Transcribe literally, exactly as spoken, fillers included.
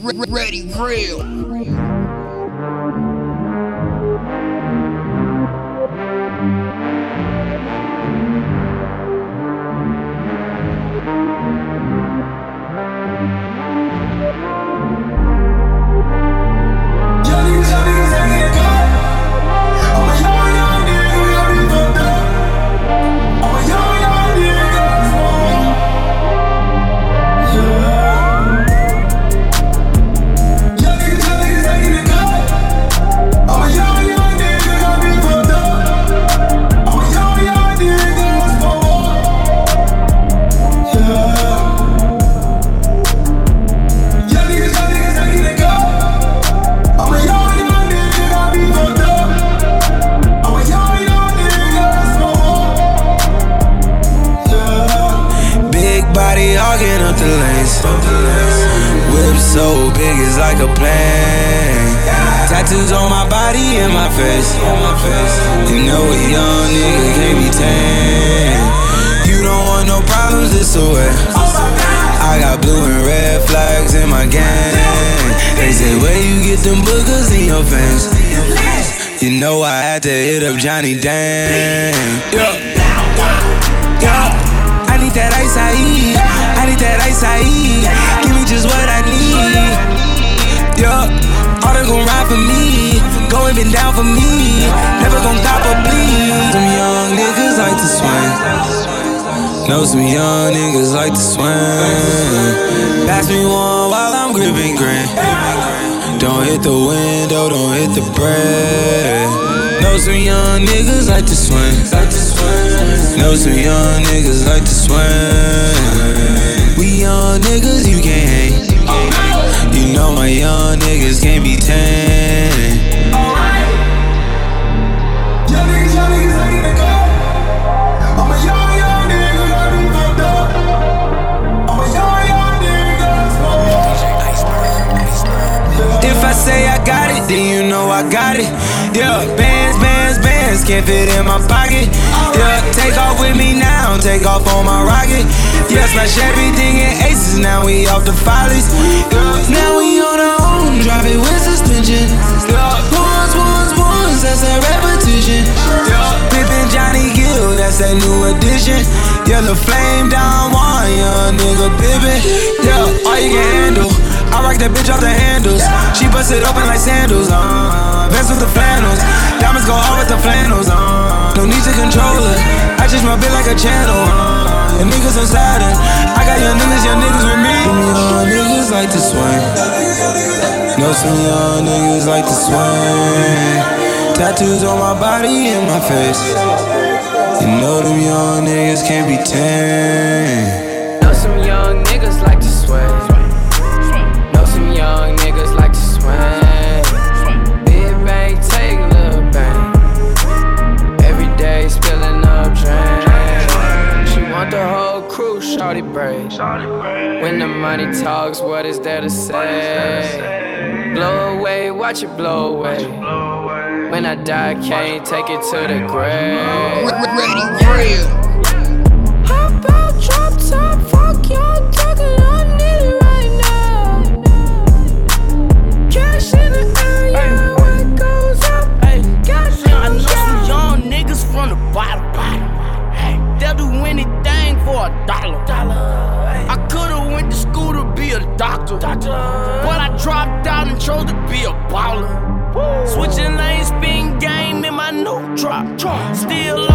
Ready, real. Hogging up the lanes. Whip so big it's like a plane. Tattoos on my body and my face. You know a young nigga can't be tamed. You don't want no problems, it's a way. I got blue and red flags in my gang. They say where you get them boogers in your face. You know I had to hit up Johnny Dang. Yeah. Yeah. I need that ice I eat. I need that ice I eat. Give me just what I need. Yeah, all they gon' ride for me. Go and been down for me. Never gon' stop or bleed. Some young niggas like to swing. Know some young niggas like to swing. Pass me one while I'm gripping green. Don't hit the window, don't hit the bread. Know some young niggas like to swing. Know some young niggas like to swing. We young niggas, you can't hang. You know my young niggas can't be tamed. Young niggas, young niggas, I need to go. I'm a young, young nigga, I be fucked up. I'm a young, young nigga, if I say I got it, then you know I got it. Yeah, bands, bands, bands can't fit in my pocket. Yeah, take off with me now, take off on my rocket. Yeah, smash everything in aces, now we off the follies. Yeah, now we on our own, drive it with suspension. Yeah, ones, ones, ones, that's that repetition. Yeah, Pippin' Johnny Gill, that's that new addition. Yellow flame down one, young nigga Pippin'. Yeah, all you can handle. I rock that bitch off the handles. She bust it open like sandals. Uh, Vest with the flannels. Diamonds go hard with the flannels. Uh, no need to control her. I just my bitch like a channel. Uh, and niggas on Saturn. I got young niggas, young niggas with me. Them young niggas like to swing. Know some young niggas like to swing. Tattoos on my body and my face. You know them young niggas can't be tamed. Know some young niggas like to swing. Young niggas like to swing. Big bang, take a little bang. Every day spilling up drain. She want the whole crew, shawty braid. When the money talks, what is there to say? Blow away, watch it blow away. When I die, can't take it to the grave. Ready, real. Hop out, drop top, fuck y'all talking, I need it right now. Cash in the air, yeah, what goes up? Cash in I know the some air. young niggas from the bottom. Hey, they'll do anything for a dollar. I could've went to school to be a doctor, but I dropped out and chose to be a baller. Switching lanes, spin game in my new drop. Still